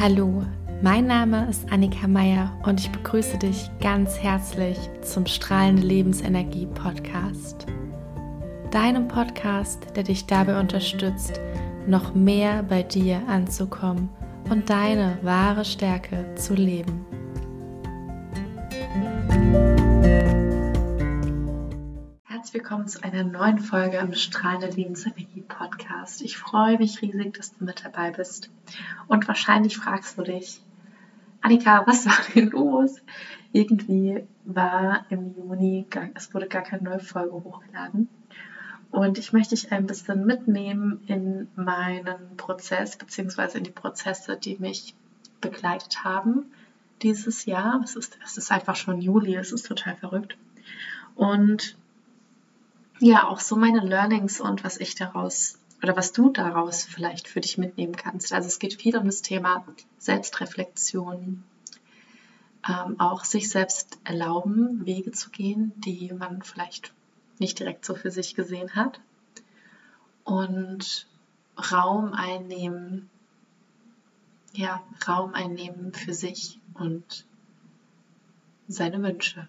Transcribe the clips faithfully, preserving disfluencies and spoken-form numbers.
Hallo, mein Name ist Annika Meier und ich begrüße dich ganz herzlich zum Strahlende Lebensenergie Podcast. Deinem Podcast, der dich dabei unterstützt, noch mehr bei dir anzukommen und deine wahre Stärke zu leben. Herzlich willkommen zu einer neuen Folge im Strahlende Lebensenergie Podcast. Ich freue mich riesig, dass du mit dabei bist. Und wahrscheinlich fragst du dich, Annika, was war denn los? Irgendwie war im Juni, gar, es wurde gar keine neue Folge hochgeladen. Und ich möchte dich ein bisschen mitnehmen in meinen Prozess, beziehungsweise in die Prozesse, die mich begleitet haben dieses Jahr. Es ist, es ist einfach schon Juli, es ist total verrückt. Und ja, auch so meine Learnings und was ich daraus oder was du daraus vielleicht für dich mitnehmen kannst. Also es geht viel um das Thema Selbstreflexion, ähm, auch sich selbst erlauben, Wege zu gehen, die man vielleicht nicht direkt so für sich gesehen hat, und Raum einnehmen, ja, Raum einnehmen für sich und seine Wünsche.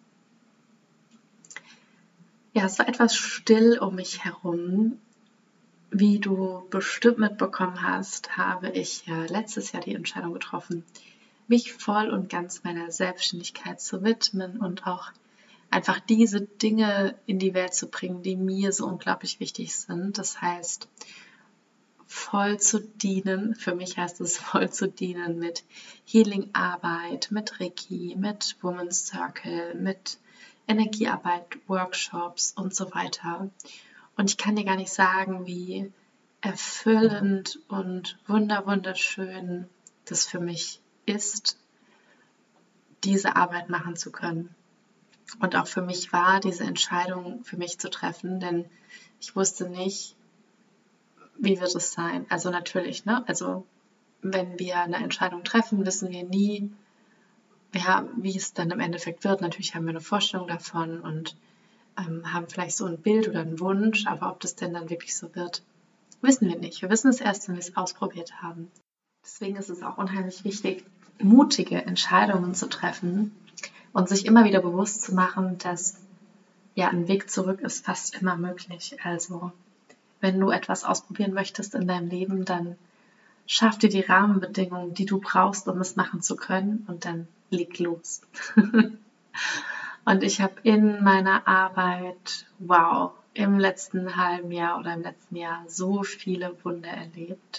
Ja, es war etwas still um mich herum. Wie du bestimmt mitbekommen hast, habe ich ja letztes Jahr die Entscheidung getroffen, mich voll und ganz meiner Selbstständigkeit zu widmen und auch einfach diese Dinge in die Welt zu bringen, die mir so unglaublich wichtig sind. Das heißt, voll zu dienen, für mich heißt es voll zu dienen mit Healing-Arbeit, mit Reiki, mit Women's Circle, mit Energiearbeit, Workshops und so weiter. Und ich kann dir gar nicht sagen, wie erfüllend und wunder wunderschön das für mich ist, diese Arbeit machen zu können. Und auch für mich war diese Entscheidung für mich zu treffen, denn ich wusste nicht, wie wird es sein. Also natürlich, ne? Also wenn wir eine Entscheidung treffen, wissen wir nie, ja, wie es dann im Endeffekt wird. Natürlich haben wir eine Vorstellung davon und ähm, haben vielleicht so ein Bild oder einen Wunsch, aber ob das denn dann wirklich so wird, wissen wir nicht. Wir wissen es erst, wenn wir es ausprobiert haben. Deswegen ist es auch unheimlich wichtig, mutige Entscheidungen zu treffen und sich immer wieder bewusst zu machen, dass ja ein Weg zurück ist fast immer möglich. Also wenn du etwas ausprobieren möchtest in deinem Leben, dann schaff dir die Rahmenbedingungen, die du brauchst, um es machen zu können, und dann leg los. Und ich habe in meiner Arbeit, wow, im letzten halben Jahr oder im letzten Jahr so viele Wunder erlebt.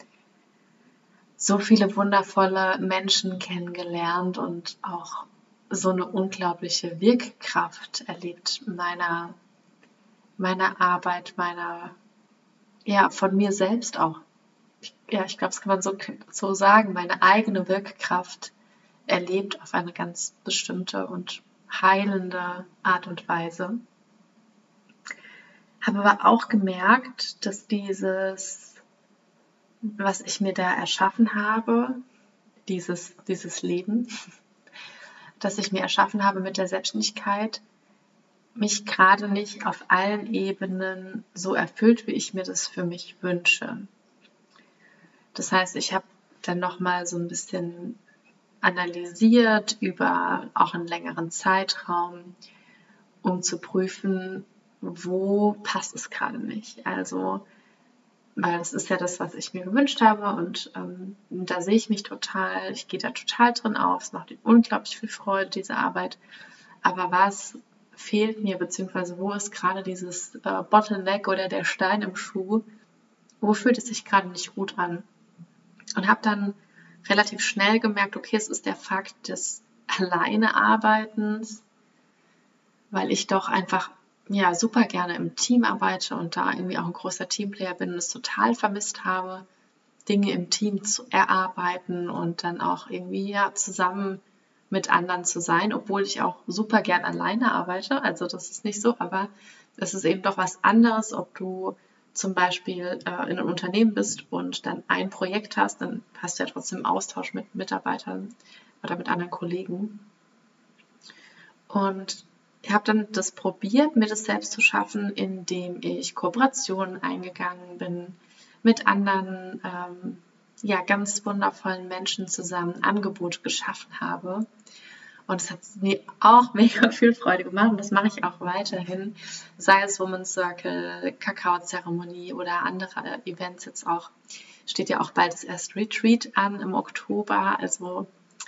So viele wundervolle Menschen kennengelernt und auch so eine unglaubliche Wirkkraft erlebt meiner, meiner Arbeit, meiner, ja, von mir selbst auch. Ja, ich glaube, das kann man so, so sagen, meine eigene Wirkkraft erlebt auf eine ganz bestimmte und heilende Art und Weise. Habe aber auch gemerkt, dass dieses, was ich mir da erschaffen habe, dieses, dieses Leben, das ich mir erschaffen habe mit der Selbstständigkeit, mich gerade nicht auf allen Ebenen so erfüllt, wie ich mir das für mich wünsche. Das heißt, ich habe dann nochmal so ein bisschen analysiert über auch einen längeren Zeitraum, um zu prüfen, wo passt es gerade nicht. Also, weil das ist ja das, was ich mir gewünscht habe, und ähm, da sehe ich mich total, ich gehe da total drin auf, es macht mir unglaublich viel Freude, diese Arbeit. Aber was fehlt mir, beziehungsweise wo ist gerade dieses äh, Bottleneck oder der Stein im Schuh, wo fühlt es sich gerade nicht gut an? Und habe dann relativ schnell gemerkt, okay, es ist der Fakt des Alleinearbeitens, weil ich doch einfach ja super gerne im Team arbeite und da irgendwie auch ein großer Teamplayer bin und es total vermisst habe, Dinge im Team zu erarbeiten und dann auch irgendwie ja zusammen mit anderen zu sein, obwohl ich auch super gern alleine arbeite. Also das ist nicht so, aber es ist eben doch was anderes, ob du zum Beispiel äh, in einem Unternehmen bist und dann ein Projekt hast, dann hast du ja trotzdem Austausch mit Mitarbeitern oder mit anderen Kollegen. Und ich habe dann das probiert, mir das selbst zu schaffen, indem ich Kooperationen eingegangen bin mit anderen ähm, ja, ganz wundervollen Menschen zusammen Angebote geschaffen habe. Und es hat mir auch mega viel Freude gemacht und das mache ich auch weiterhin, sei es Women's Circle, Kakaozeremonie oder andere Events jetzt auch. Steht ja auch bald das erste Retreat an im Oktober, also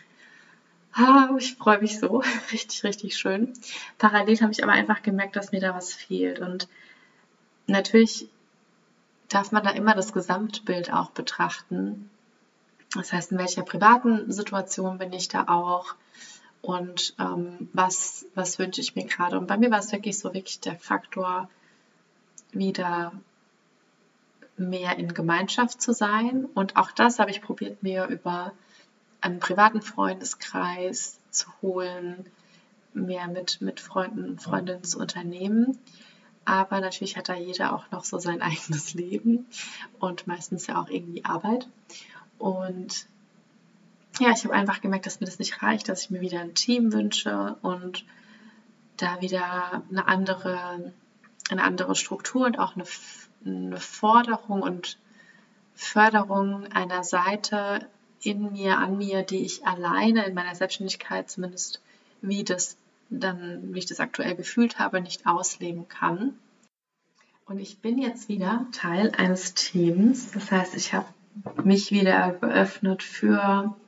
ah, ich freue mich so, richtig, richtig schön. Parallel habe ich aber einfach gemerkt, dass mir da was fehlt und natürlich darf man da immer das Gesamtbild auch betrachten. Das heißt, in welcher privaten Situation bin ich da auch und ähm, was, was wünsche ich mir gerade. Und bei mir war es wirklich so wirklich der Faktor, wieder mehr in Gemeinschaft zu sein. Und auch das habe ich probiert, mir über einen privaten Freundeskreis zu holen, mehr mit, mit Freunden und Freundinnen zu unternehmen. Aber natürlich hat da jeder auch noch so sein eigenes Leben und meistens ja auch irgendwie Arbeit. Und ja, ich habe einfach gemerkt, dass mir das nicht reicht, dass ich mir wieder ein Team wünsche und da wieder eine andere, eine andere Struktur und auch eine, eine Forderung und Förderung einer Seite in mir, an mir, die ich alleine in meiner Selbstständigkeit zumindest, wie das dann, wie ich das aktuell gefühlt habe, nicht ausleben kann. Und ich bin jetzt wieder Teil eines Teams. Das heißt, ich habe mich wieder geöffnet für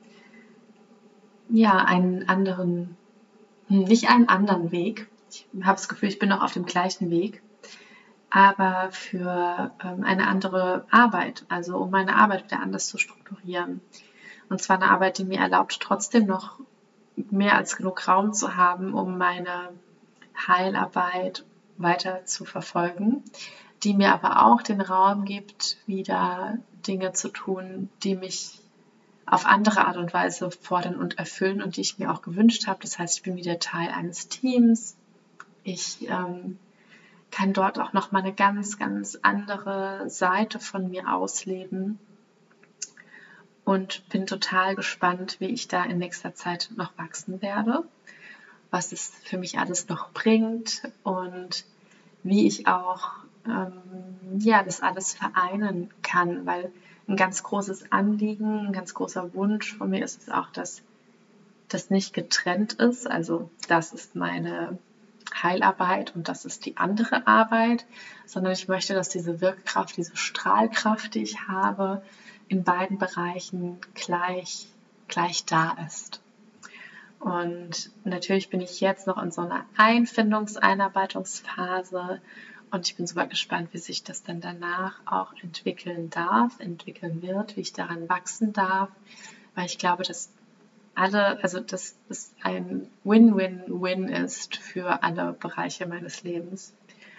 ja, einen anderen, nicht einen anderen Weg. Ich habe das Gefühl, ich bin noch auf dem gleichen Weg, aber für ähm, eine andere Arbeit, also um meine Arbeit wieder anders zu strukturieren. Und zwar eine Arbeit, die mir erlaubt, trotzdem noch mehr als genug Raum zu haben, um meine Heilarbeit weiter zu verfolgen, die mir aber auch den Raum gibt, wieder Dinge zu tun, die mich auf andere Art und Weise fordern und erfüllen und die ich mir auch gewünscht habe. Das heißt, ich bin wieder Teil eines Teams. Ich ähm, kann dort auch nochmal eine ganz, ganz andere Seite von mir ausleben und bin total gespannt, wie ich da in nächster Zeit noch wachsen werde, was es für mich alles noch bringt und wie ich auch ähm, ja, das alles vereinen kann, weil ein ganz großes Anliegen, ein ganz großer Wunsch von mir ist es auch, dass das nicht getrennt ist. Also das ist meine Heilarbeit und das ist die andere Arbeit, sondern ich möchte, dass diese Wirkkraft, diese Strahlkraft, die ich habe, in beiden Bereichen gleich, gleich da ist. Und natürlich bin ich jetzt noch in so einer Einfindungs-, Einarbeitungsphase und ich bin super gespannt, wie sich das dann danach auch entwickeln darf, entwickeln wird, wie ich daran wachsen darf, weil ich glaube, dass alle, also dass es ein Win-Win-Win ist für alle Bereiche meines Lebens.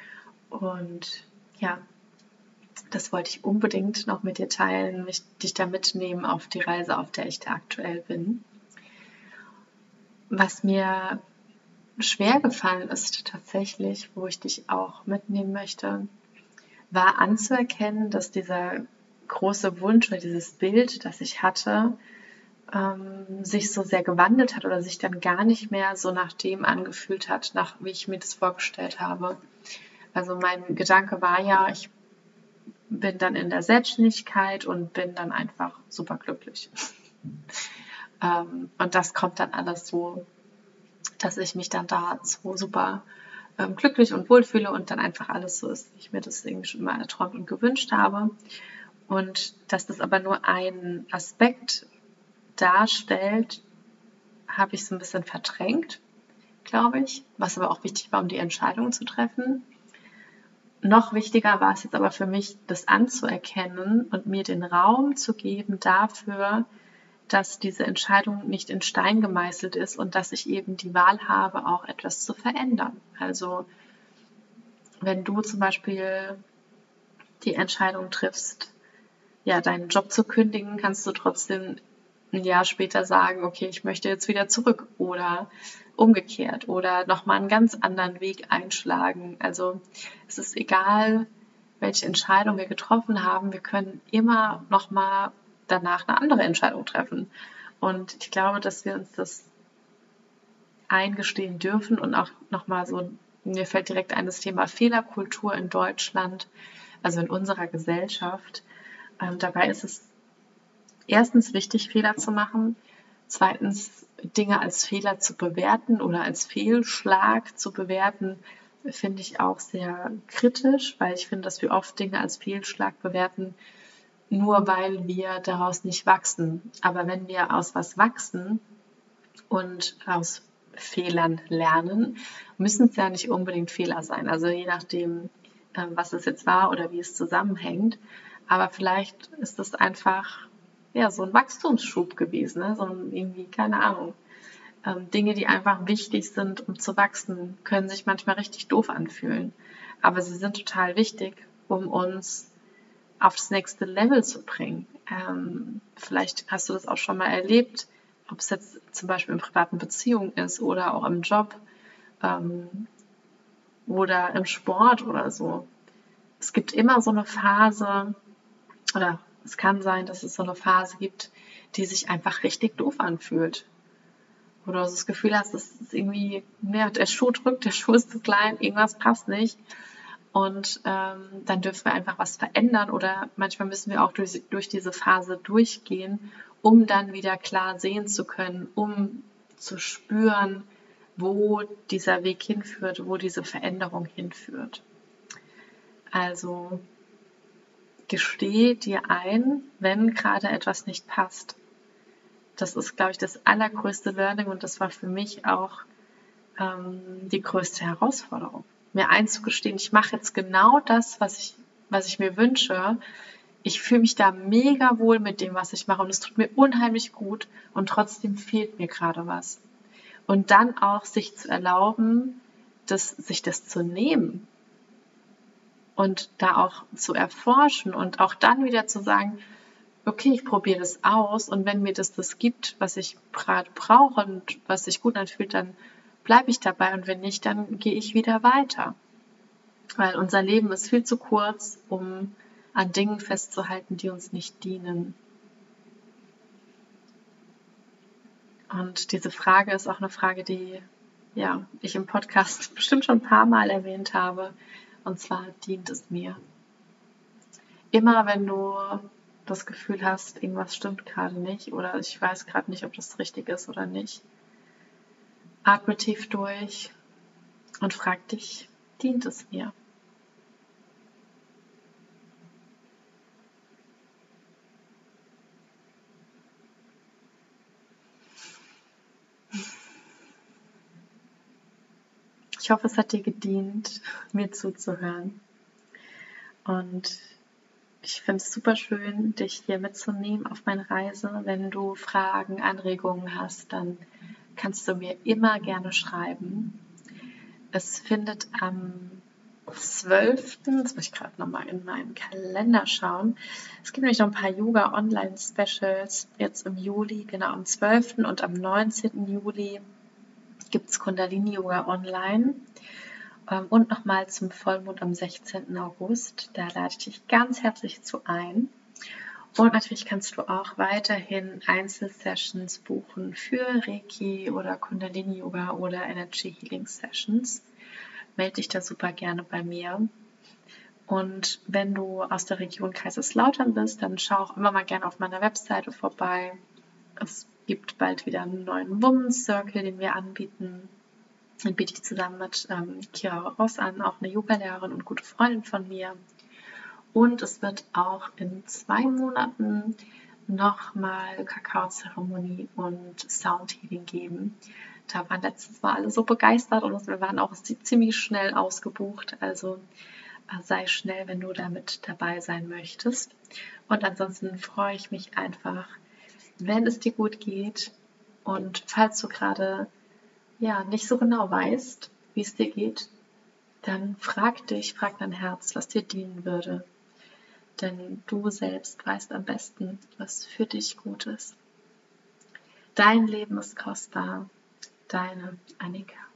Und ja, das wollte ich unbedingt noch mit dir teilen, mich, dich da mitnehmen auf die Reise, auf der ich da aktuell bin. Was mir schwer gefallen ist tatsächlich, wo ich dich auch mitnehmen möchte, war anzuerkennen, dass dieser große Wunsch oder dieses Bild, das ich hatte, ähm, sich so sehr gewandelt hat oder sich dann gar nicht mehr so nach dem angefühlt hat, nach wie ich mir das vorgestellt habe. Also mein Gedanke war ja, ich bin dann in der Selbstständigkeit und bin dann einfach super glücklich. ähm, und das kommt dann alles so, dass ich mich dann da so super ähm, glücklich und wohlfühle und dann einfach alles so ist, wie ich mir das irgendwie schon immer erträumt und gewünscht habe. Und dass das aber nur ein Aspekt darstellt, habe ich so ein bisschen verdrängt, glaube ich, was aber auch wichtig war, um die Entscheidung zu treffen. Noch wichtiger war es jetzt aber für mich, das anzuerkennen und mir den Raum zu geben dafür, dass diese Entscheidung nicht in Stein gemeißelt ist und dass ich eben die Wahl habe, auch etwas zu verändern. Also wenn du zum Beispiel die Entscheidung triffst, ja, deinen Job zu kündigen, kannst du trotzdem ein Jahr später sagen, okay, ich möchte jetzt wieder zurück oder umgekehrt oder nochmal einen ganz anderen Weg einschlagen. Also es ist egal, welche Entscheidung wir getroffen haben, wir können immer nochmal danach eine andere Entscheidung treffen. Und ich glaube, dass wir uns das eingestehen dürfen und auch nochmal so, mir fällt direkt ein das Thema Fehlerkultur in Deutschland, also in unserer Gesellschaft. Ähm, dabei ist es erstens wichtig, Fehler zu machen. Zweitens, Dinge als Fehler zu bewerten oder als Fehlschlag zu bewerten, finde ich auch sehr kritisch, weil ich finde, dass wir oft Dinge als Fehlschlag bewerten, nur weil wir daraus nicht wachsen. Aber wenn wir aus was wachsen und aus Fehlern lernen, müssen es ja nicht unbedingt Fehler sein. Also je nachdem, was es jetzt war oder wie es zusammenhängt. Aber vielleicht ist es einfach ja, so ein Wachstumsschub gewesen. Ne? So ein, irgendwie, keine Ahnung. Ähm, Dinge, die einfach wichtig sind, um zu wachsen, können sich manchmal richtig doof anfühlen. Aber sie sind total wichtig, um uns auf das nächste Level zu bringen. Ähm, vielleicht hast du das auch schon mal erlebt, ob es jetzt zum Beispiel in privaten Beziehungen ist oder auch im Job ähm, oder im Sport oder so. Es gibt immer so eine Phase, oder es kann sein, dass es so eine Phase gibt, die sich einfach richtig doof anfühlt. Oder du das Gefühl hast, dass es irgendwie, ja, der Schuh drückt, der Schuh ist zu klein, irgendwas passt nicht. Und ähm, dann dürfen wir einfach was verändern oder manchmal müssen wir auch durch, durch diese Phase durchgehen, um dann wieder klar sehen zu können, um zu spüren, wo dieser Weg hinführt, wo diese Veränderung hinführt. Also gesteh dir ein, wenn gerade etwas nicht passt. Das ist, glaube ich, das allergrößte Learning und das war für mich auch ähm, die größte Herausforderung. Mir einzugestehen, ich mache jetzt genau das, was ich, was ich mir wünsche. Ich fühle mich da mega wohl mit dem, was ich mache und es tut mir unheimlich gut und trotzdem fehlt mir gerade was. Und dann auch sich zu erlauben, das, sich das zu nehmen und da auch zu erforschen und auch dann wieder zu sagen, okay, ich probiere das aus und wenn mir das das gibt, was ich gerade brauche und was sich gut anfühlt, dann bleibe ich dabei und wenn nicht, dann gehe ich wieder weiter. Weil unser Leben ist viel zu kurz, um an Dingen festzuhalten, die uns nicht dienen. Und diese Frage ist auch eine Frage, die ja, ich im Podcast bestimmt schon ein paar Mal erwähnt habe. Und zwar dient es mir. Immer wenn du das Gefühl hast, irgendwas stimmt gerade nicht oder ich weiß gerade nicht, ob das richtig ist oder nicht, atme tief durch und frag dich, dient es mir? Ich hoffe, es hat dir gedient, mir zuzuhören. Und ich finde es super schön, dich hier mitzunehmen auf meine Reise. Wenn du Fragen, Anregungen hast, dann kannst du mir immer gerne schreiben. Es findet am zwölften Jetzt muss ich gerade nochmal in meinen Kalender schauen. Es gibt nämlich noch ein paar Yoga-Online-Specials jetzt im Juli, genau am zwölften und am neunzehnten Juli gibt es Kundalini-Yoga online. Und nochmal zum Vollmond am sechzehnten August. Da lade ich dich ganz herzlich zu ein. Und natürlich kannst du auch weiterhin Einzelsessions buchen für Reiki oder Kundalini-Yoga oder Energy Healing Sessions. Melde dich da super gerne bei mir. Und wenn du aus der Region Kaiserslautern bist, dann schau auch immer mal gerne auf meiner Webseite vorbei. Es gibt bald wieder einen neuen Women's Circle, den wir anbieten. Den biete ich zusammen mit ähm, Kira Ross an, auch eine Yoga-Lehrerin und gute Freundin von mir. Und es wird auch in zwei Monaten nochmal Kakaozeremonie und Soundhealing geben. Da waren letztes Mal alle so begeistert und wir waren auch ziemlich schnell ausgebucht. Also äh, sei schnell, wenn du damit dabei sein möchtest. Und ansonsten freue ich mich einfach, wenn es dir gut geht. Und falls du gerade ja, nicht so genau weißt, wie es dir geht, dann frag dich, frag dein Herz, was dir dienen würde. Denn du selbst weißt am besten, was für dich gut ist. Dein Leben ist kostbar. Deine Annika.